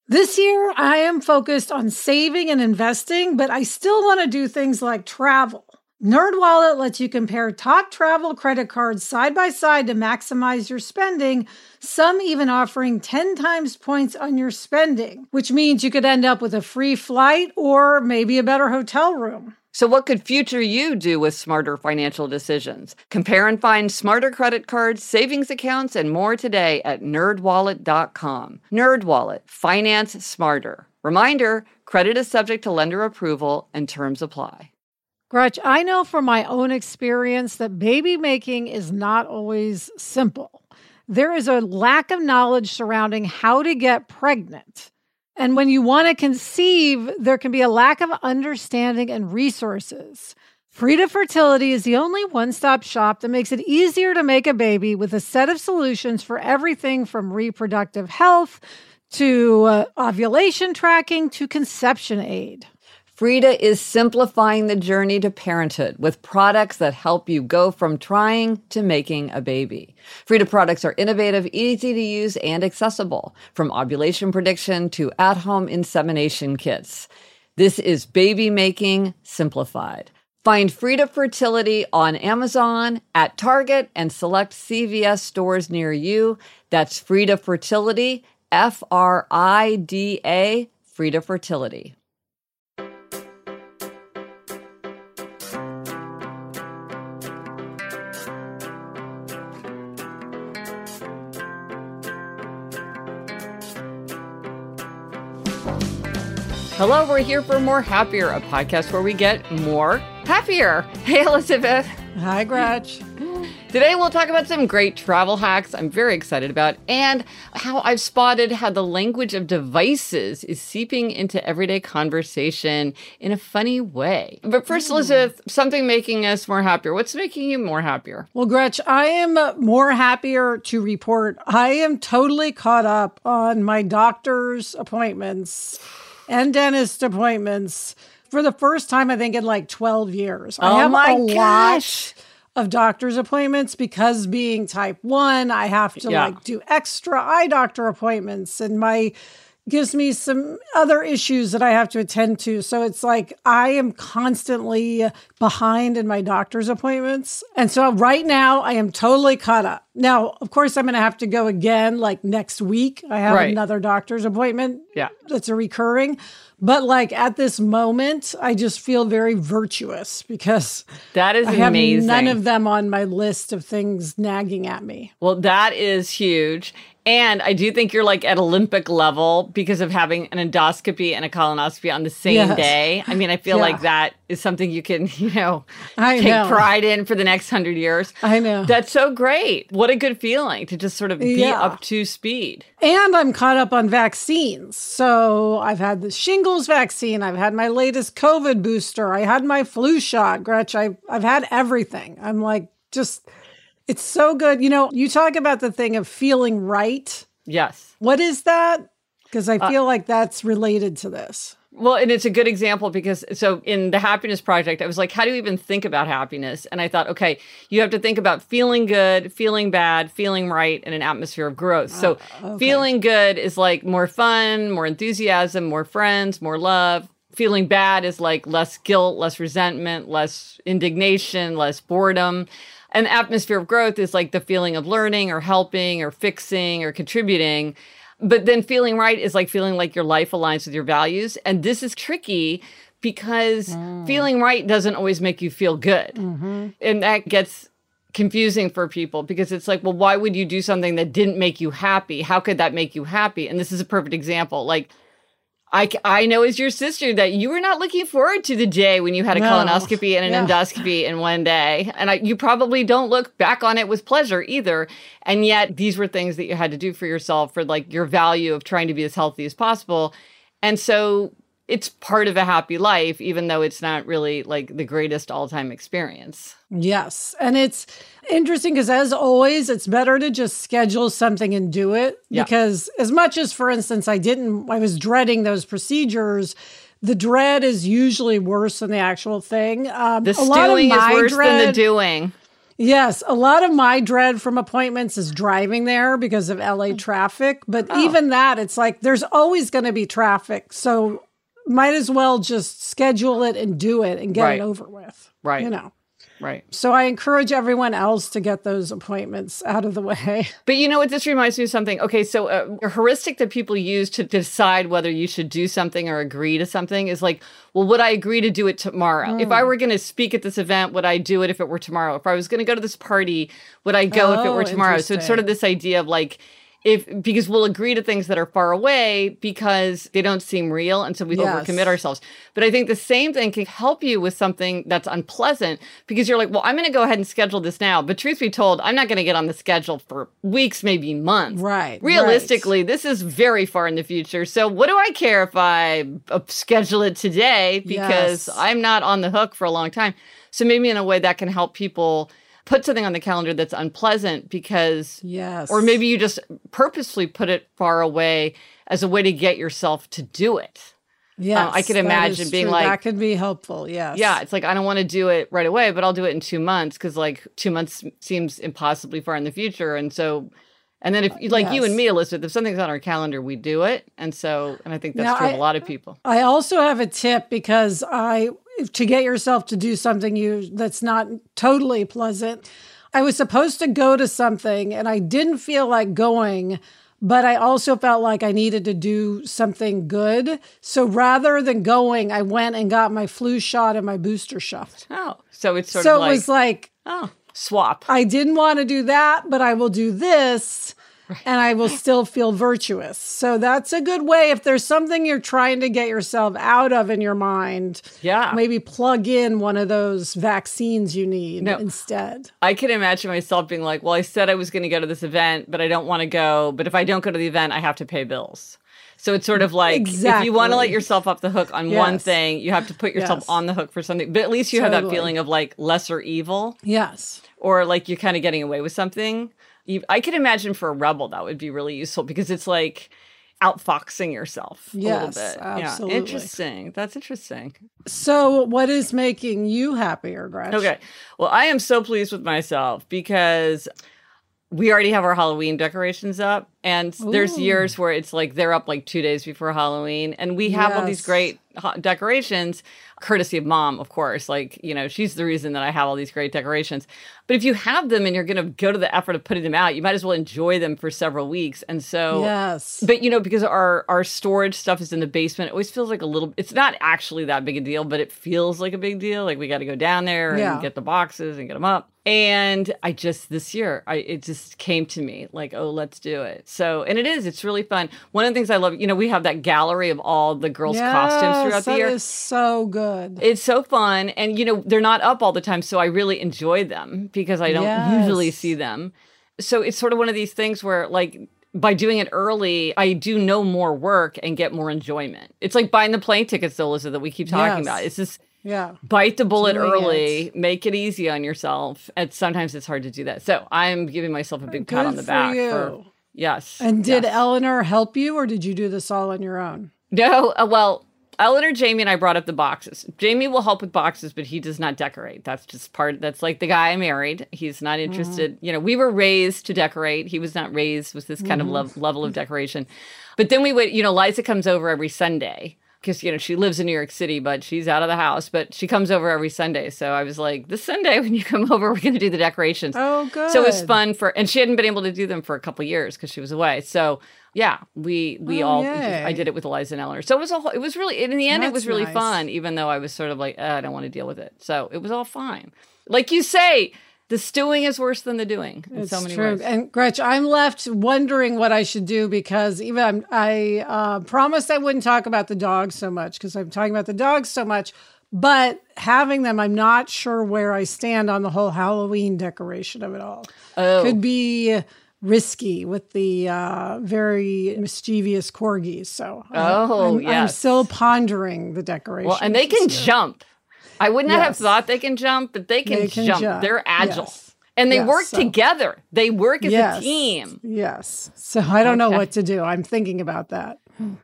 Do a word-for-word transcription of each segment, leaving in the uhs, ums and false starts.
This year, I am focused on saving and investing, but I still want to do things like travel. NerdWallet lets you compare top travel credit cards side by side to maximize your spending, some even offering ten times points on your spending, which means you could end up with a free flight or maybe a better hotel room. So what could future you do with smarter financial decisions? Compare and find smarter credit cards, savings accounts, and more today at nerd wallet dot com. NerdWallet. Finance smarter. Reminder, credit is subject to lender approval and terms apply. Gretch, I know from my own experience that baby making is not always simple. There is a lack of knowledge surrounding how to get pregnant. And when you want to conceive, there can be a lack of understanding and resources. Frida Fertility is the only one-stop shop that makes it easier to make a baby with a set of solutions for everything from reproductive health to uh, ovulation tracking to conception aid. Frida is simplifying the journey to parenthood with products that help you go from trying to making a baby. Frida products are innovative, easy to use, and accessible, from ovulation prediction to at-home insemination kits. This is baby making simplified. Find Frida Fertility on Amazon, at Target, and select C V S stores near you. That's Frida Fertility, F R I D A, Frida Fertility. Hello, we're here for More Happier, a podcast where we get more happier. Hey, Elizabeth. Hi, Gretch. Today we'll talk about some great travel hacks I'm very excited about, and how I've spotted how the language of devices is seeping into everyday conversation in a funny way. But first, Elizabeth, something making us more happier. What's making you more happier? Well, Gretch, I am more happier to report I am totally caught up on my doctor's appointments and dentist appointments for the first time, I think, in like twelve years. Oh I have my a gosh. lot of doctor's appointments because being type one, I have to Yeah. like do extra eye doctor appointments, and my gives me some other issues that I have to attend to. So it's like I am constantly behind in my doctor's appointments. And so right now I am totally caught up. Now, of course, I'm going to have to go again like next week. I have Right. another doctor's appointment Yeah. that's a recurring. But like at this moment, I just feel very virtuous because That is I have amazing. none of them on my list of things nagging at me. Well, that is huge. And I do think you're like at Olympic level because of having an endoscopy and a colonoscopy on the same Yes. day. I mean, I feel Yeah. like that is something you can, you know, I take know. pride in for the next hundred years. I know. That's so great. What a good feeling to just sort of be Yeah. up to speed. And I'm caught up on vaccines. So I've had the shingles vaccine. I've had my latest COVID booster. I had my flu shot, Gretch. I've, I've had everything. I'm like, just, it's so good. You know, you talk about the thing of feeling right. Yes. What is that? Because I Uh, feel like that's related to this. Well, and it's a good example because, so in the Happiness Project, I was like, how do you even think about happiness? And I thought, okay, you have to think about feeling good, feeling bad, feeling right, and an atmosphere of growth. So Uh, okay. feeling good is like more fun, more enthusiasm, more friends, more love. Feeling bad is like less guilt, less resentment, less indignation, less boredom. An atmosphere of growth is like the feeling of learning or helping or fixing or contributing. But then feeling right is like feeling like your life aligns with your values. And this is tricky because mm. feeling right doesn't always make you feel good. Mm-hmm. And that gets confusing for people because it's like, well, why would you do something that didn't make you happy? How could that make you happy? And this is a perfect example. Like, I, I know as your sister that you were not looking forward to the day when you had a No. colonoscopy and an Yeah. endoscopy in one day. And I, you probably don't look back on it with pleasure either. And yet these were things that you had to do for yourself for like your value of trying to be as healthy as possible. And so it's part of a happy life, even though it's not really like the greatest all-time experience. Yes. And it's interesting because, as always, it's better to just schedule something and do it. Yeah. Because as much as, for instance, I didn't, I was dreading those procedures, the dread is usually worse than the actual thing. Um, The a lot of stewing is my worse dread, than the doing. Yes, a lot of my dread from appointments is driving there because of L A traffic. But Oh. even that, it's like there's always going to be traffic. So might as well just schedule it and do it and get Right. it over with. Right. You know. Right. So I encourage everyone else to get those appointments out of the way. But you know what? This reminds me of something. Okay, so uh, a heuristic that people use to decide whether you should do something or agree to something is like, well, would I agree to do it tomorrow? Mm. If I were going to speak at this event, would I do it if it were tomorrow? If I was going to go to this party, would I go oh, if it were tomorrow? So it's sort of this idea of like, if because we'll agree to things that are far away because they don't seem real, and so we yes. overcommit ourselves. But I think the same thing can help you with something that's unpleasant because you're like, well, I'm going to go ahead and schedule this now. But truth be told, I'm not going to get on the schedule for weeks, maybe months. Right. Realistically, right. this is very far in the future. So what do I care if I uh, schedule it today because yes. I'm not on the hook for a long time. So maybe in a way that can help people put something on the calendar that's unpleasant because, yes. or maybe you just purposely put it far away as a way to get yourself to do it. Yes, uh, I could imagine being true. like, that could be helpful. Yes. Yeah. It's like, I don't want to do it right away, but I'll do it in two months. Cause like two months seems impossibly far in the future. And so, and then if like yes. you and me, Elizabeth, if something's on our calendar, we do it. And so, and I think that's now, true I, of a lot of people. I also have a tip because I, to get yourself to do something you that's not totally pleasant. I was supposed to go to something and I didn't feel like going, but I also felt like I needed to do something good. So rather than going, I went and got my flu shot and my booster shot. Oh, so it's sort so of like, it was like, oh, swap. I didn't want to do that, but I will do this. Right. And I will still feel virtuous. So that's a good way. If there's something you're trying to get yourself out of in your mind, yeah, maybe plug in one of those vaccines you need no, instead. I can imagine myself being like, well, I said I was going to go to this event, but I don't want to go. But if I don't go to the event, I have to pay bills. So it's sort of like, exactly. if you want to let yourself off the hook on yes. one thing, you have to put yourself yes. on the hook for something. But at least you totally. have that feeling of like lesser evil. Yes. Or like you're kind of getting away with something. I could imagine for a rebel that would be really useful because it's like outfoxing yourself a yes, little bit. Absolutely. Yeah, interesting. That's interesting. So what is making you happier, Gretch? Okay. Well, I am so pleased with myself because we already have our Halloween decorations up. And Ooh. There's years where it's like they're up like two days before Halloween. And we have yes. all these great decorations, courtesy of Mom, of course. Like, you know, she's the reason that I have all these great decorations. But if you have them and you're going to go to the effort of putting them out, you might as well enjoy them for several weeks. And so, yes. But, you know, because our, our storage stuff is in the basement, it always feels like a little, it's not actually that big a deal, but it feels like a big deal. Like we got to go down there and yeah. get the boxes and get them up. And I just, this year, I it just came to me like, oh, let's do it. So, and it is, it's really fun. One of the things I love, you know, we have that gallery of all the girls' yes, costumes throughout the year. That is so good. It's so fun. And, you know, they're not up all the time. So I really enjoy them because I don't yes. usually see them. So it's sort of one of these things where like, by doing it early, I do no more work and get more enjoyment. It's like buying the plane tickets, though, Lisa, that we keep talking yes. about. It's just yeah. bite the bullet Doing early, it. make it easy on yourself. And sometimes it's hard to do that. So I'm giving myself a big Good pat on the for back. You. For, yes. And did yes. Eleanor help you or did you do this all on your own? No, uh, well, Eleanor, Jamie, and I brought up the boxes. Jamie will help with boxes, but he does not decorate. That's just part, that's like the guy I married. He's not interested. Mm-hmm. You know, we were raised to decorate. He was not raised with this kind mm-hmm. of lo- level of decoration. But then we would, you know, Liza comes over every Sunday because, you know, she lives in New York City, but she's out of the house. But she comes over every Sunday. So I was like, this Sunday when you come over, we're going to do the decorations. Oh, good. So it was fun for, and she hadn't been able to do them for a couple of years because she was away. So yeah, we we oh, all, yay. I did it with Eliza and Eleanor. So it was a whole, it was really, in the end, That's it was really nice. fun, even though I was sort of like, uh, I don't want to deal with it. So it was all fine. Like you say, the stewing is worse than the doing in it's so many true. ways. And Gretch, I'm left wondering what I should do because even I'm, I uh, promised I wouldn't talk about the dogs so much because I'm talking about the dogs so much. But having them, I'm not sure where I stand on the whole Halloween decoration of it all. Oh. Could be risky with the uh, very mischievous corgis. So oh, I'm, yes. I'm still pondering the decoration. Well, and they can year. jump. I would not yes. have thought they can jump, but they can, they can jump. jump. They're agile. Yes. And they yes, work so. together. They work as yes. a team. Yes. So I don't okay. know what to do. I'm thinking about that.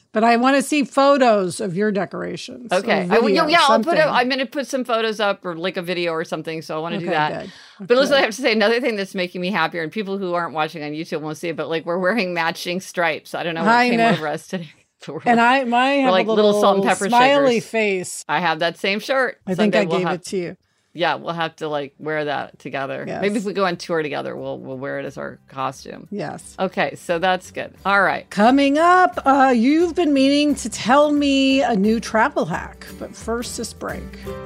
But I want to see photos of your decorations. Okay. Video, I, yeah, I'll put it. something. I'm going to put some photos up or like a video or something. So I want to Okay, do that. good. But Okay. listen, I have to say another thing that's making me happier, and people who aren't watching on YouTube won't see it, but like we're wearing matching stripes. I don't know what I came know. over us today. But we're And like- I, my have like a little, little salt and pepper smiley shakers. face. I have that same shirt. I think Someday I we'll gave have- it to you. Yeah, we'll have to like wear that together. Yes. Maybe if we go on tour together, we'll we'll wear it as our costume. Yes. Okay, so that's good. All right. Coming up, uh, you've been meaning to tell me a new travel hack, but first this break.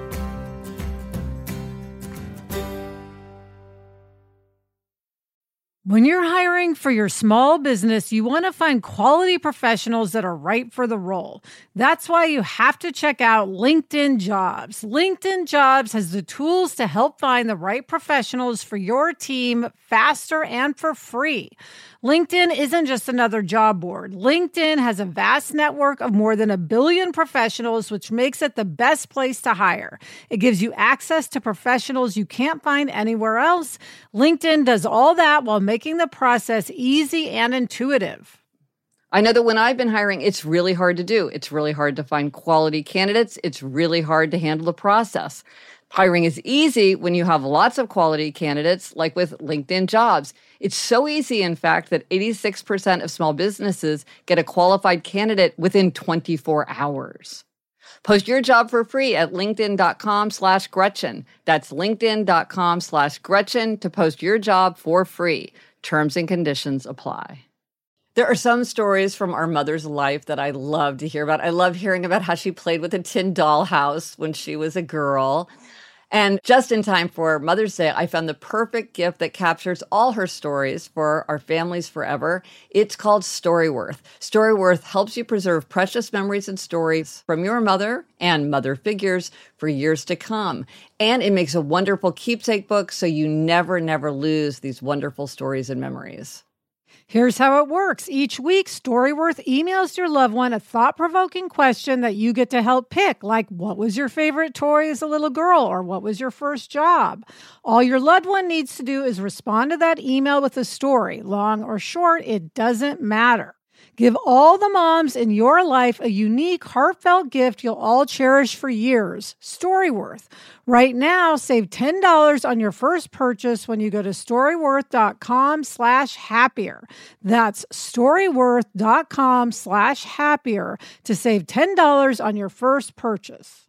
When you're hiring for your small business, you want to find quality professionals that are right for the role. That's why you have to check out LinkedIn Jobs. LinkedIn Jobs has the tools to help find the right professionals for your team faster and for free. LinkedIn isn't just another job board. LinkedIn has a vast network of more than a billion professionals, which makes it the best place to hire. It gives you access to professionals you can't find anywhere else. LinkedIn does all that while making the process easy and intuitive. I know that when I've been hiring, it's really hard to do. It's really hard to find quality candidates. It's really hard to handle the process. Hiring is easy when you have lots of quality candidates, like with LinkedIn Jobs. It's so easy, in fact, that eighty-six percent of small businesses get a qualified candidate within twenty-four hours. Post your job for free at linkedin.com slash Gretchen. That's linkedin.com slash Gretchen to post your job for free. Terms and conditions apply. There are some stories from our mother's life that I love to hear about. I love hearing about how she played with a tin dollhouse when she was a girl. And just in time for Mother's Day, I found the perfect gift that captures all her stories for our families forever. It's called Storyworth. Storyworth helps you preserve precious memories and stories from your mother and mother figures for years to come. And it makes a wonderful keepsake book so you never, never lose these wonderful stories and memories. Here's how it works. Each week, Storyworth emails your loved one a thought-provoking question that you get to help pick, like what was your favorite toy as a little girl, or what was your first job? All your loved one needs to do is respond to that email with a story. Long or short, it doesn't matter. Give all the moms in your life a unique, heartfelt gift you'll all cherish for years. Storyworth. Right now, save ten dollars on your first purchase when you go to storyworth.com slash happier. That's storyworth.com slash happier to save ten dollars on your first purchase.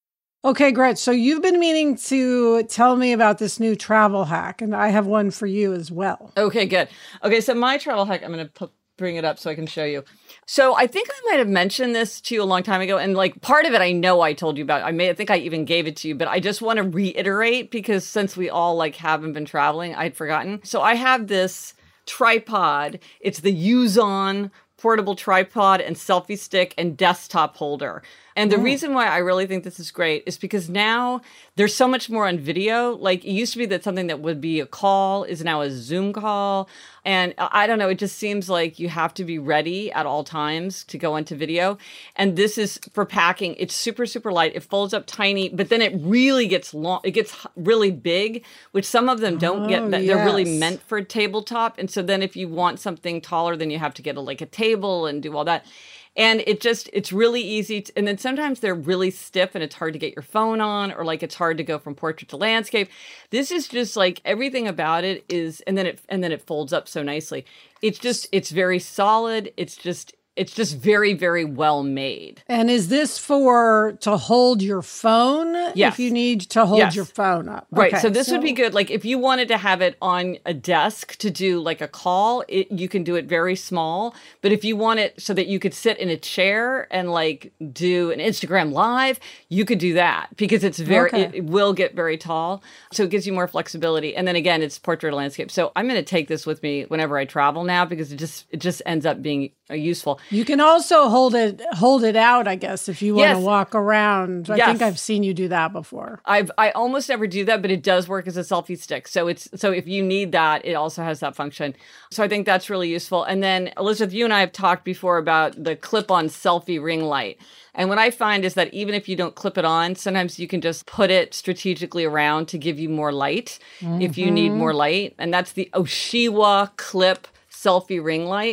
Okay, Gretch, so you've been meaning to tell me about this new travel hack, and I have one for you as well. Okay, good. Okay, so my travel hack, I'm going to put bring it up so I can show you. So I think I might have mentioned this to you a long time ago. And like part of it, I know I told you about. I may I think I even gave it to you, but I just want to reiterate because since we all like haven't been traveling, I'd forgotten. So I have this tripod. It's the Uzon portable tripod and selfie stick and desktop holder. And the mm. reason why I really think this is great is because now there's so much more on video. Like it used to be that something that would be a call is now a Zoom call. And I don't know, it just seems like you have to be ready at all times to go into video. And this is for packing. It's super, super light. It folds up tiny, but then it really gets long. It gets really big, which some of them don't oh, get. They're yes. really meant for tabletop. And so then if you want something taller, then you have to get a, like a table and do all that. And it just, it's really easy. To, and then sometimes they're really stiff and it's hard to get your phone on, or like it's hard to go from portrait to landscape. This is just like everything about it is, and then it, and then it folds up so nicely. It's just, it's very solid. It's just, it's just very, very well made. And is this for to hold your phone? Yes. If you need to hold yes. your phone up. Right. Okay, so this so... would be good. Like if you wanted to have it on a desk to do like a call, it, you can do it very small. But if you want it so that you could sit in a chair and like do an Instagram live, you could do that because it's very, okay. it, it will get very tall. So it gives you more flexibility. And then again, it's portrait landscape. So I'm going to take this with me whenever I travel now because it just, it just ends up being useful. You can also hold it hold it out, I guess, if you want yes. to walk around. I yes. think I've seen you do that before. I've I almost never do that, but it does work as a selfie stick. So it's so if you need that, it also has that function. So I think that's really useful. And then Elizabeth, you and I have talked before about the clip-on selfie ring light. And what I find is that even if you don't clip it on, sometimes you can just put it strategically around to give you more light mm-hmm. if you need more light. And that's the Oshiwa Clip Selfie Ring Light.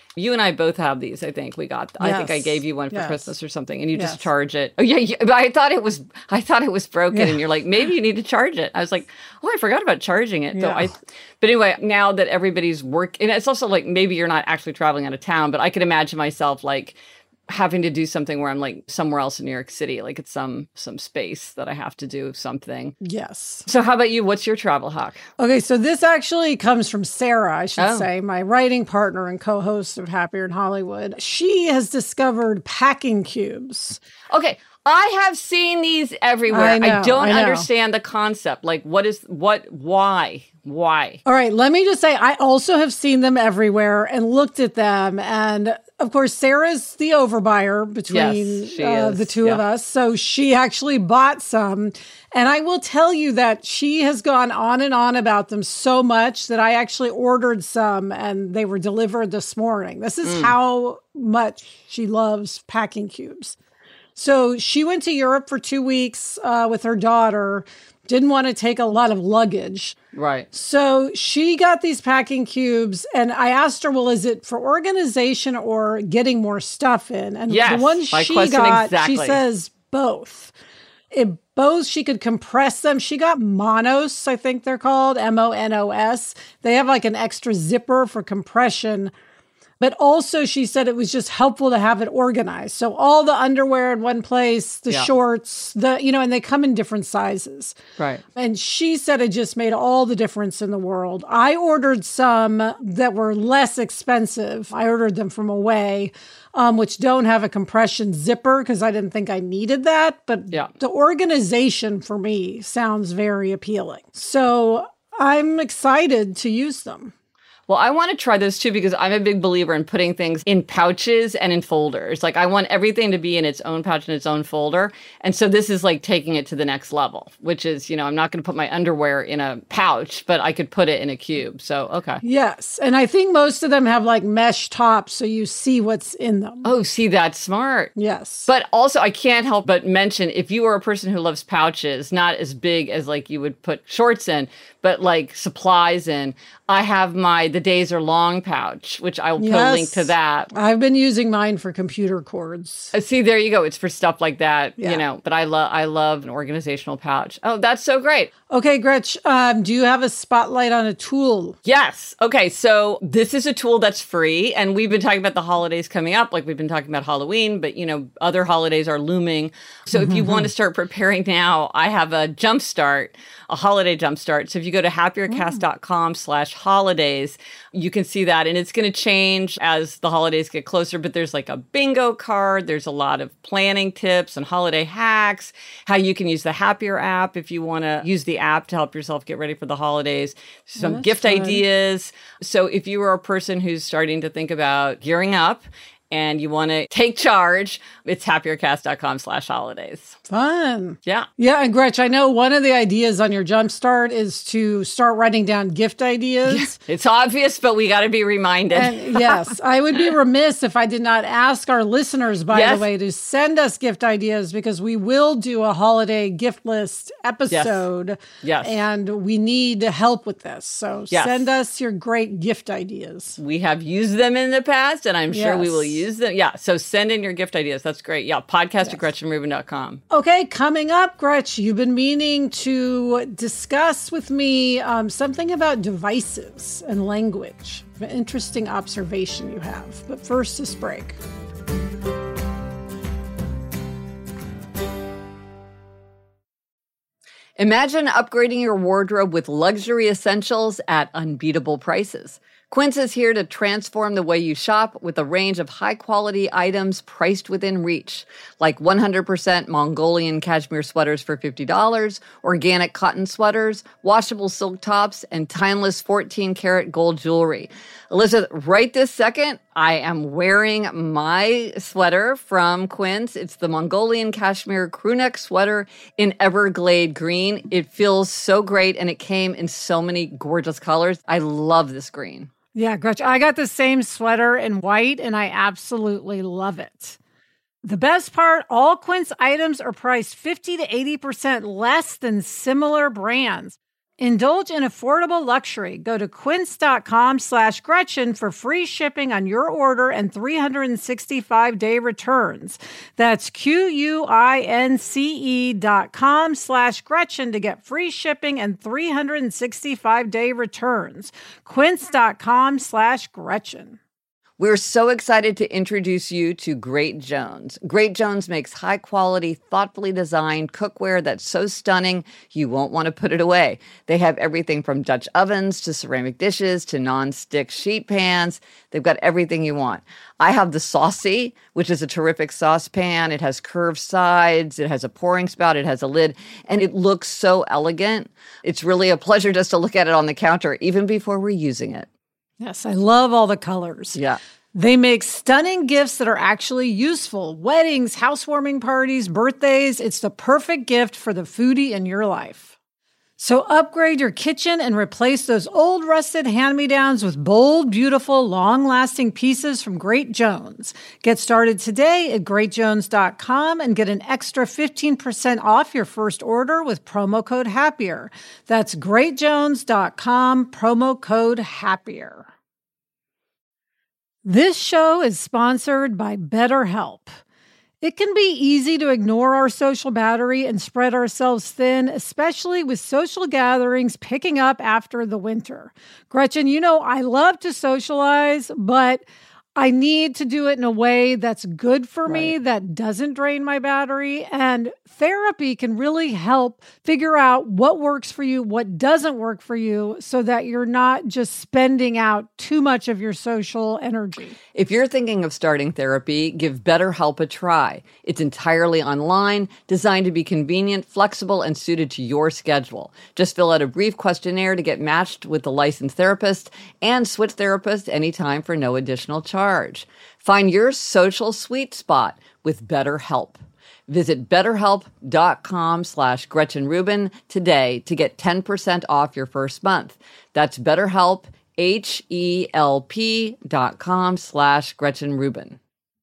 You and I both have these, I think. We got, yes. I think I gave you one for yes. Christmas or something, and you yes. just charge it. Oh, yeah, yeah, but I thought it was, I thought it was broken, yeah. and you're like, maybe you need to charge it. I was like, oh, I forgot about charging it. Yeah. So I, but anyway, now that everybody's working, and it's also like, maybe you're not actually traveling out of town, but I could imagine myself like, having to do something where I'm like somewhere else in New York City, like it's some some space that I have to do something. Yes. So how about you? What's your travel hack? Okay, so this actually comes from Sarah, I should oh. say, my writing partner and co-host of Happier in Hollywood. She has discovered packing cubes. Okay. I have seen these everywhere. I, know, I don't I understand the concept. Like, what is, what, why? Why? All right, let me just say, I also have seen them everywhere and looked at them. And of course, Sarah's the overbuyer between yes, uh, the two yeah. of us. So she actually bought some. And I will tell you that she has gone on and on about them so much that I actually ordered some and they were delivered this morning. This is mm. how much she loves packing cubes. So she went to Europe for two weeks uh, with her daughter, didn't want to take a lot of luggage. Right. So she got these packing cubes, and I asked her, well, is it for organization or getting more stuff in? And yes, the one she got, exactly. she says both. It both, she could compress them. She got Monos, I think they're called, M O N O S. They have like an extra zipper for compression. But also, she said it was just helpful to have it organized. So all the underwear in one place, the yeah. shorts, the you know, and they come in different sizes. Right. And she said it just made all the difference in the world. I ordered some that were less expensive. I ordered them from Away, um, which don't have a compression zipper because I didn't think I needed that. But yeah. the organization for me sounds very appealing. So I'm excited to use them. Well, I want to try this too because I'm a big believer in putting things in pouches and in folders. Like I want everything to be in its own pouch and its own folder. And so this is like taking it to the next level, which is, you know, I'm not going to put my underwear in a pouch, but I could put it in a cube. So, okay. Yes. And I think most of them have like mesh tops so you see what's in them. Oh, see, that's smart. Yes. But also I can't help but mention if you are a person who loves pouches, not as big as like you would put shorts in, but like supplies in, I have my The Days Are Long pouch, which I will yes. put a link to that. I've been using mine for computer cords. Uh, see, there you go. It's for stuff like that, yeah. you know, but I love I love an organizational pouch. Oh, that's so great. Okay, Gretch, um, do you have a spotlight on a tool? Yes. Okay, so this is a tool that's free, and we've been talking about the holidays coming up, like we've been talking about Halloween, but, you know, other holidays are looming. So if you want to start preparing now, I have a jumpstart, a holiday jumpstart. So if you go to happiercast.com slash holidays, you can see that, and it's going to change as the holidays get closer, but there's like a bingo card. There's a lot of planning tips and holiday hacks, how you can use the Happier app if you want to use the app to help yourself get ready for the holidays, some oh, gift fun. ideas. So if you are a person who's starting to think about gearing up and you want to take charge, it's happiercast.com slash holidays. Fun. Yeah. Yeah. And Gretch, I know one of the ideas on your Jumpstart is to start writing down gift ideas. It's obvious, but we got to be reminded. And yes, I would be remiss if I did not ask our listeners, by yes. the way, to send us gift ideas because we will do a holiday gift list episode. Yes. yes. And we need help with this. So yes. send us your great gift ideas. We have used them in the past, and I'm sure yes. we will use Use them. Yeah. So send in your gift ideas. That's great. Yeah. Podcast yes. at Gretchen Rubin dot com. Okay. Coming up, Gretch, you've been meaning to discuss with me um, something about devices and language. An interesting observation you have. But first, this break. Imagine upgrading your wardrobe with luxury essentials at unbeatable prices. Quince is here to transform the way you shop with a range of high-quality items priced within reach, like one hundred percent Mongolian cashmere sweaters for fifty dollars, organic cotton sweaters, washable silk tops, and timeless fourteen karat gold jewelry. Elizabeth, right this second, I am wearing my sweater from Quince. It's the Mongolian cashmere crewneck sweater in Everglade green. It feels so great, and it came in so many gorgeous colors. I love this green. Yeah, Gretch, I got the same sweater in white, and I absolutely love it. The best part, all Quince items are priced fifty to eighty percent less than similar brands. Indulge in affordable luxury. Go to quince.com slash Gretchen for free shipping on your order and three hundred sixty-five day returns. That's Q-U-I-N-C-E dot com slash Gretchen to get free shipping and three hundred sixty-five day returns. Quince.com slash Gretchen. We're so excited to introduce you to Great Jones. Great Jones makes high-quality, thoughtfully designed cookware that's so stunning you won't want to put it away. They have everything from Dutch ovens to ceramic dishes to non-stick sheet pans. They've got everything you want. I have the Saucy, which is a terrific saucepan. It has curved sides. It has a pouring spout. It has a lid. And it looks so elegant. It's really a pleasure just to look at it on the counter, even before we're using it. Yes, I love all the colors. Yeah. They make stunning gifts that are actually useful. Weddings, housewarming parties, birthdays. It's the perfect gift for the foodie in your life. So upgrade your kitchen and replace those old rusted hand-me-downs with bold, beautiful, long-lasting pieces from Great Jones. Get started today at great jones dot com and get an extra fifteen percent off your first order with promo code HAPPIER. That's great jones dot com, promo code HAPPIER. This show is sponsored by BetterHelp. It can be easy to ignore our social battery and spread ourselves thin, especially with social gatherings picking up after the winter. Gretchen, you know, I love to socialize, but I need to do it in a way that's good for Right. me, that doesn't drain my battery. And therapy can really help figure out what works for you, what doesn't work for you, so that you're not just spending out too much of your social energy. If you're thinking of starting therapy, give BetterHelp a try. It's entirely online, designed to be convenient, flexible, and suited to your schedule. Just fill out a brief questionnaire to get matched with a licensed therapist and switch therapists anytime for no additional charge. Find your social sweet spot with BetterHelp. Visit betterhelp.com slash Gretchen Rubin today to get ten percent off your first month. That's BetterHelp, H-E-L-P dot com slash Gretchen Rubin.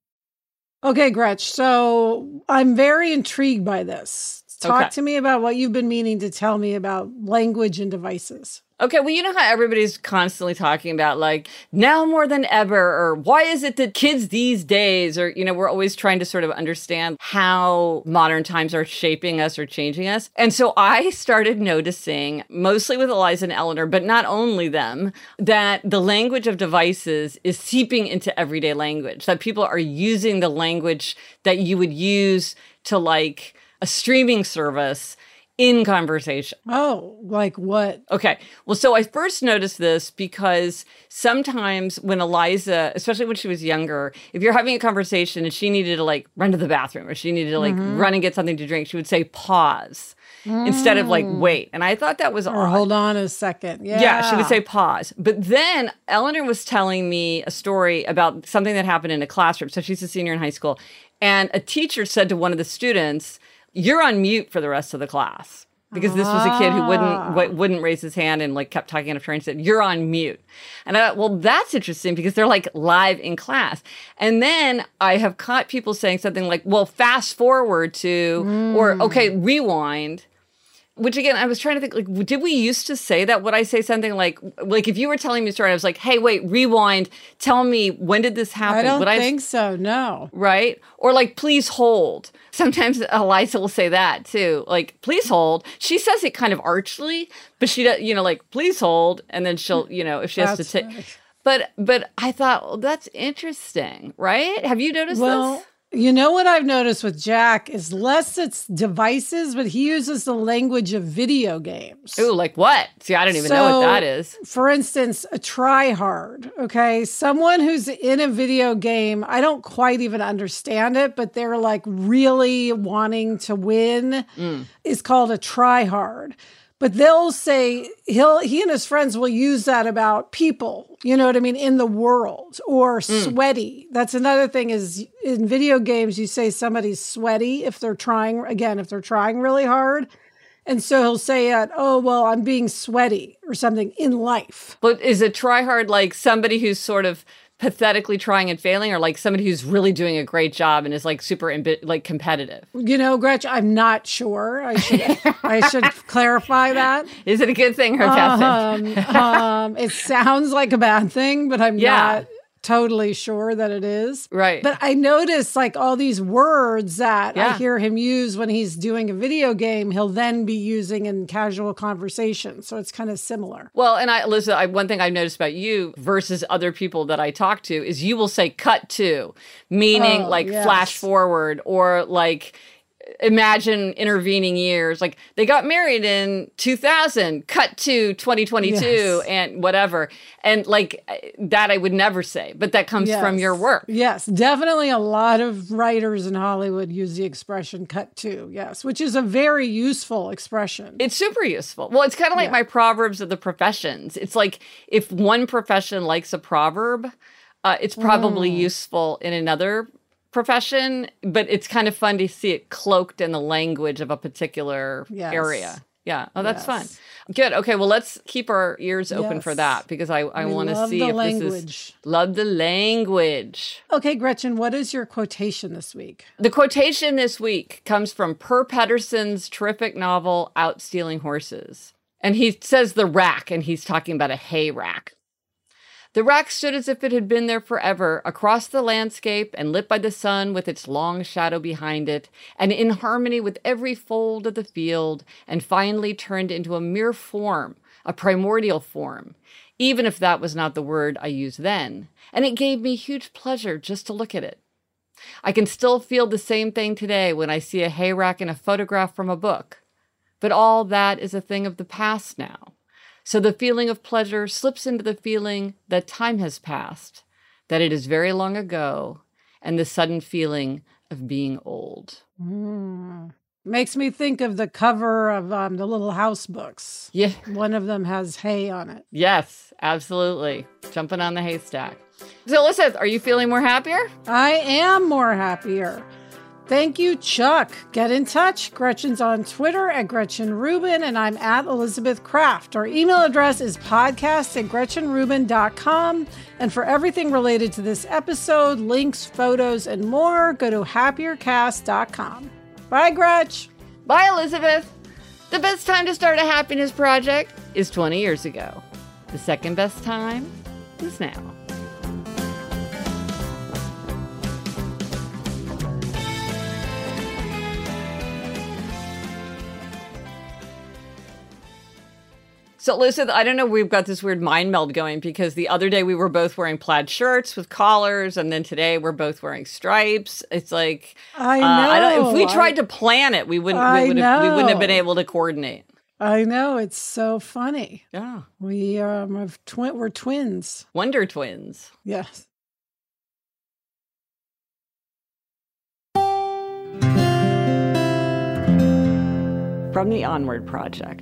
Okay, Gretch, so I'm very intrigued by this. Talk Okay. to me about what you've been meaning to tell me about language and devices. Okay, well, you know how everybody's constantly talking about, like, now more than ever, or why is it that kids these days, or, you know, we're always trying to sort of understand how modern times are shaping us or changing us. And so I started noticing, mostly with Eliza and Eleanor, but not only them, that the language of devices is seeping into everyday language, that people are using the language that you would use to, like, a streaming service in conversation. Oh, like what? Okay. Well, so I first noticed this because sometimes when Eliza, especially when she was younger, if you're having a conversation and she needed to like run to the bathroom or she needed to like Mm-hmm. run and get something to drink, she would say pause instead of like wait. And I thought that was Or odd. hold on a second. Yeah. Yeah, she would say pause. But then Eleanor was telling me a story about something that happened in a classroom. So she's a senior in high school. And a teacher said to one of the students, "You're on mute for the rest of the class." Because this was a kid who wouldn't w- wouldn't raise his hand and like kept talking out of turn and said, "You're on mute." And I thought, well, that's interesting because they're like live in class. And then I have caught people saying something like, well, fast forward to, mm. or okay, rewind. Which again, I was trying to think, like, did we used to say that? Would I say something like, like if you were telling me a story, I was like, hey, wait, rewind. Tell me, when did this happen? I don't Would think I, so, no. Right? Or like, please hold. Sometimes Eliza will say that too. Like, please hold. She says it kind of archly, but she does, you know, like, please hold. And then she'll, you know, if she has That's to take. nice. But, but I thought, well, that's interesting, right? Have you noticed Well, this? you know what I've noticed with Jack is less it's devices, but he uses the language of video games. Ooh, like what? See, I don't even know So, what that is. For instance, a try hard, okay? Someone who's in a video game, I don't quite even understand it, but they're like really wanting to win Mm. is called a try hard. But they'll say he'll he and his friends will use that about people, you know what I mean, in the world, or sweaty. That's another thing is in video games, you say somebody's sweaty if they're trying, again, if they're trying really hard. And so he'll say, uh, oh, well, I'm being sweaty or something in life. But is a try hard like somebody who's sort of pathetically trying and failing, or like somebody who's really doing a great job and is like super ambi- like competitive? You know, Gretchen, I'm not sure. I should I should clarify that. Is it a good thing or a bad thing? Um, um, it sounds like a bad thing, but I'm yeah. not totally sure that it is. Right. But I notice like all these words that Yeah. I hear him use when he's doing a video game, he'll then be using in casual conversation. So it's kind of similar. Well, and I, Elizabeth, I, one thing I've noticed about you versus other people that I talk to is you will say cut to, meaning Oh, like yes. flash forward, or like imagine intervening years. Like they got married in two thousand, cut to twenty twenty-two, Yes. and whatever. And like that I would never say, but that comes Yes. from your work. Yes, definitely a lot of writers in Hollywood use the expression cut to, yes, which is a very useful expression. It's super useful. Well, it's kind of like Yeah. my proverbs of the professions. It's like if one profession likes a proverb, uh, it's probably Mm. useful in another profession, but it's kind of fun to see it cloaked in the language of a particular Yes. area. Yeah. Oh, that's Yes. fun. Good. Okay. Well, let's keep our ears open Yes. for that, because I, I We want to love see the if language. this is love the language. Okay, Gretchen, what is your quotation this week? The quotation this week comes from Per Pedersen's terrific novel, Out Stealing Horses. And he says the rack, and he's talking about a hay rack. The rack stood as if it had been there forever, across the landscape and lit by the sun with its long shadow behind it, and in harmony with every fold of the field, and finally turned into a mere form, a primordial form, even if that was not the word I used then. And it gave me huge pleasure just to look at it. I can still feel the same thing today when I see a hay rack in a photograph from a book. But all that is a thing of the past now. So the feeling of pleasure slips into the feeling that time has passed, that it is very long ago, and the sudden feeling of being old. Mm. Makes me think of the cover of um, the Little House books. Yeah. One of them has hay on it. Yes, absolutely. Jumping on the haystack. So Elizabeth, are you feeling more happier? I am more happier. Thank you, Chuck. Get in touch. Gretchen's on Twitter at Gretchen Rubin, and I'm at Elizabeth Kraft. Our email address is podcast at gretchen rubin dot com. And for everything related to this episode, links, photos, and more, go to happier cast dot com. Bye, Gretch. Bye, Elizabeth. The best time to start a happiness project is twenty years ago. The second best time is now. So, Elizabeth, I don't know, we've got this weird mind meld going, because the other day we were both wearing plaid shirts with collars, and then today we're both wearing stripes. It's like, I uh, I don't, know. if we tried I- to plan it, we wouldn't, I we, would have, we wouldn't have been know. able to coordinate. I know. It's so funny. Yeah. We um, have twi- we're twins. Wonder Twins. Yes. From the Onward Project.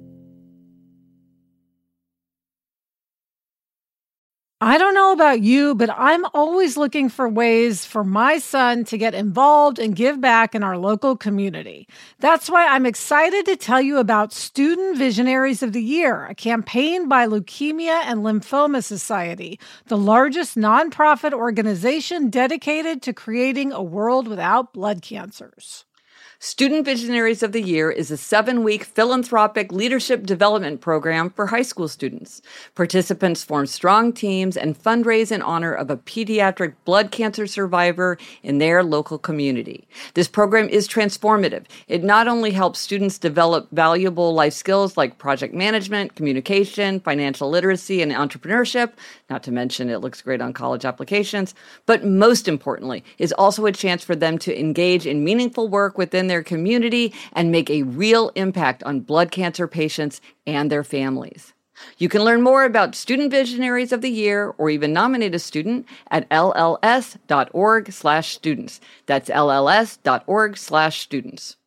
I don't know about you, but I'm always looking for ways for my son to get involved and give back in our local community. That's why I'm excited to tell you about Student Visionaries of the Year, a campaign by Leukemia and Lymphoma Society, the largest nonprofit organization dedicated to creating a world without blood cancers. Student Visionaries of the Year is a seven-week philanthropic leadership development program for high school students. Participants form strong teams and fundraise in honor of a pediatric blood cancer survivor in their local community. This program is transformative. It not only helps students develop valuable life skills like project management, communication, financial literacy, and entrepreneurship, not to mention it looks great on college applications, but most importantly, is also a chance for them to engage in meaningful work within their community and make a real impact on blood cancer patients and their families. You can learn more about Student Visionaries of the Year or even nominate a student at L L S dot org slash students. That's L L S dot org slash students.